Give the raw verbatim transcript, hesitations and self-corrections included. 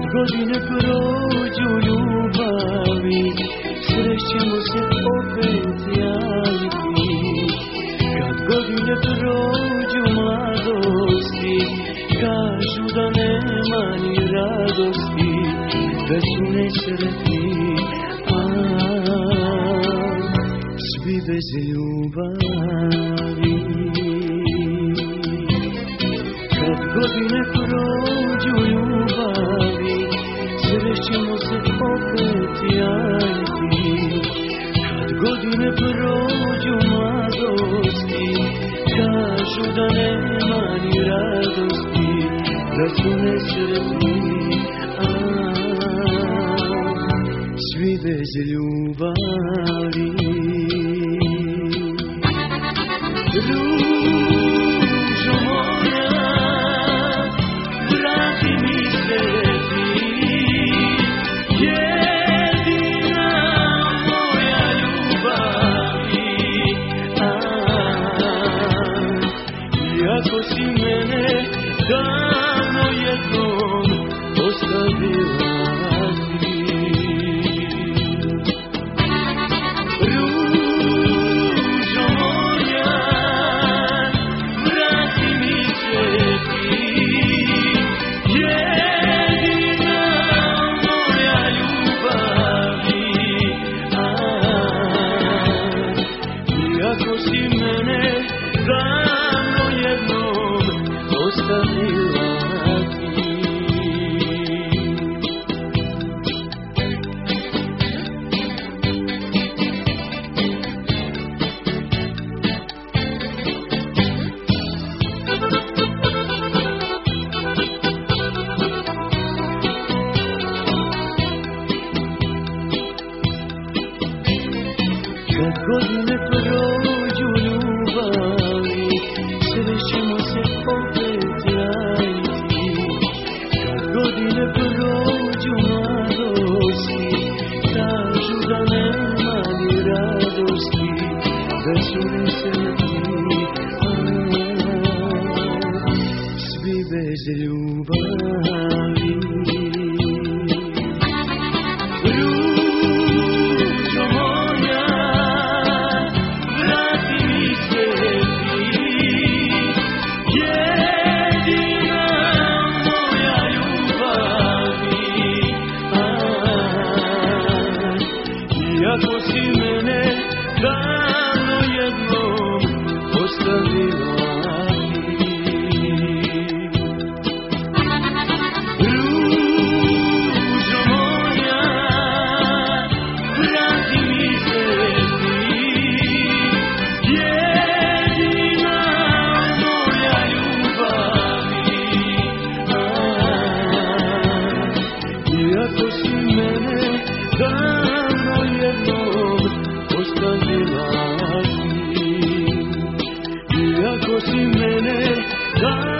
godine prođu ljubavi, srećemo se opet javiti. Kad godine prođu mladosti, kažu da nema ni radosti, da su nesretni, a svi bez ljubavi. Kad godine prođu ljubavi, srećemo se opet javiti. Kad godine prođu mladosti, kažu da nema ni radosti, da su nesretni, a svi bez ljubavi. Ružo moja, vrati mi se ti, jedina moja ljubavi. A, iako si mene davno jednom ostavila ti. Ružo moja, vrati mi se ti, jedina moja ljubavi. A, iako si mene davno jednom ostavila ti. Kad godine prođu ljubavi, srećemo se opet javiti. Kad godine prođu mladosti, kažu da nema ni radosti, da su nesretni, a svi bez ljubavi. Ružo moja, vrati mi se ti, jedina moja ljubavi. A, iako si mene davno jednom ostavila ti. Ružo moja, vrati mi se ti, jedina moja ljubavi. A, iako si mene davno jednom ostavila ti. Iako si mene davno